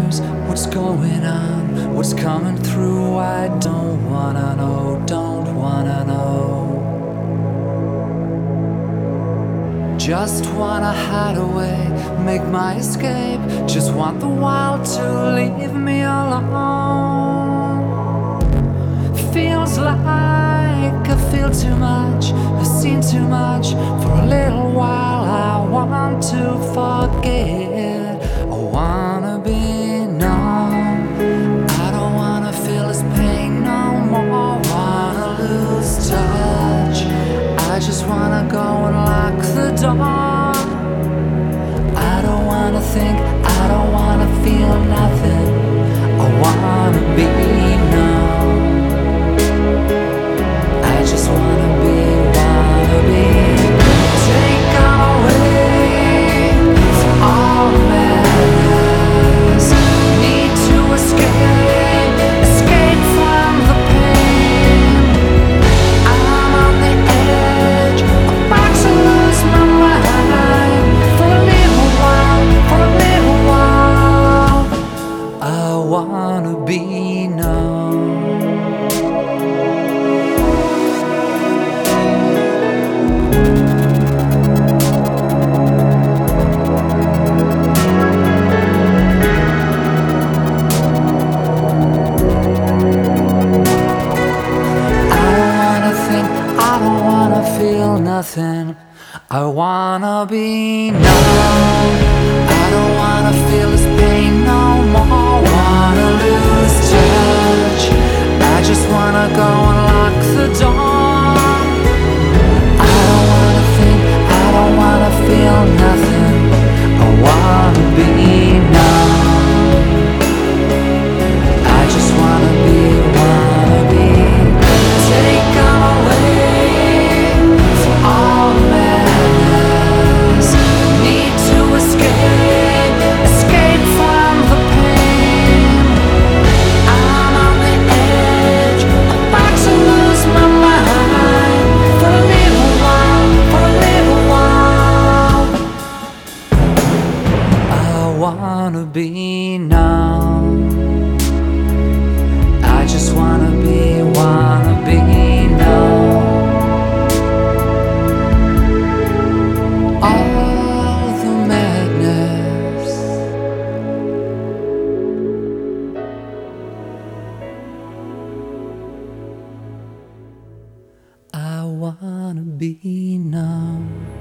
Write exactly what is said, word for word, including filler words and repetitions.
wonders what's going on, what's coming through. I don't wanna know, don't wanna know. Just wanna hide away, make my escape. Just want the world to leave me alone. Feels like I feel too much, I've seen too much. For a little while I want to forget. I wanna be numb, I don't wanna feel this pain no more. Wanna lose touch, I just wanna go and lock the door. I don't wanna think, I don't wanna feel nothing. I wanna be numb, I just wanna be, wanna be. Take away from all madness. Need to escape, escape from the pain. I'm on the edge, about to lose my mind. For a little while, for a little while, I wanna be numb. Feel nothing, I wanna be numb. I don't wanna feel this pain no more. Wanna lose touch, I just wanna go and lock the door. I don't wanna think, I don't wanna feel nothing. I wanna be numb, I just wanna be, wanna be. Take away all madness. Need to escape, escape from the pain. I'm on the edge, about to lose my mind. For a little while, for a little while, I wanna be numb. I just wanna be, wanna be numb. All the madness. I wanna be numb.